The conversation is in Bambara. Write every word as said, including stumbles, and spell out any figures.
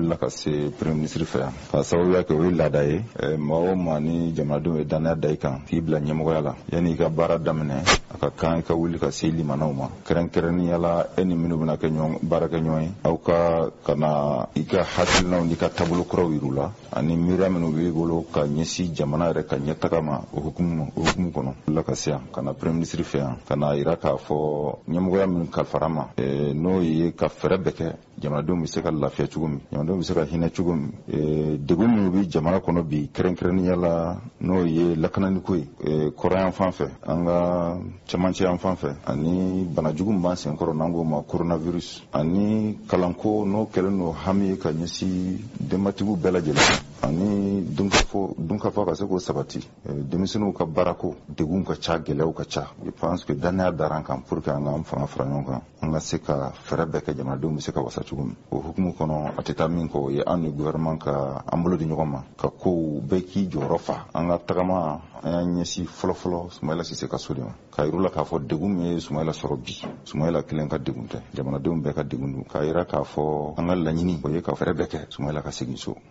wulila ka se premier ministre fɛ yan ka sababuya kɛ o ye laada ye maa o maa ni jamanadenw ye danaya da i kan k'i bila ɲɛmɔgɔya la yanni i ka baara daminɛ a ka kan i ka wuli ka se limanaw ma kɛrɛnkɛrɛnnenya la e ni minnu bɛna kɛ ɲɔgɔn baara kɛ ɲɔgɔn ye aw ka kana i ka hakilinaw n'i ka taabolo kuraw yir'u la ani miiriya minnu b'i bolo ka ɲɛsin jamana yɛrɛ ka ɲɛtaga ma o hukumu o hukumu kɔnɔ wulila ka se yan ka na premier ministre fɛ yan ka na yira k'a fɔ ɲɛmɔgɔya min kalifara ma n'o ye ka fɛɛrɛ bɛɛ kɛ jamanadenw bɛ se ka lafiya cogo min jamanadenw bɛ se ka hinɛ cogo min degun minnu bɛ jamana kɔnɔ bi kɛrɛnkɛrɛnnenya la n'o ye lakananiko ye kɔrɔyan fan fɛ an ka cɛmancɛ yan fan fɛ ani banajugu min b'an senkɔrɔ n'an k'o ma coronavirus ani kalanko n'o kɛlen no hami ye ka ɲɛsin denbatigiw bɛɛ lajɛlen ani dunkafo dunkafo ka se k'o sabati denmisɛnninw ka baarako degun ka ca gɛlɛyaw ka ca je pense que danaya dar'an kan pour que an k'an fanga fara ɲɔgɔn kan an ka se ka fɛɛrɛ bɛɛ kɛ jamanadenw bɛ se ka wasa cogo min o hukumu kɔnɔ a tɛ taa min kɔ o ye an ni gouvernement ka an bolo di ɲɔgɔn ma ka kow bɛɛ k'i jɔyɔrɔ fa an ka tagama an y'an ɲɛsin fɔlɔfɔlɔ Sumayila Sise ka so de ma k'a yir'u la k'a fɔ degun min ye Sumayila sɔrɔ bi Sumayila kelen ka degun tɛ jamanadenw bɛɛ ka degun don k'a yira k'a fɔ an ka laɲini o ye ka fɛɛrɛ bɛɛ kɛ Sumayila ka segin so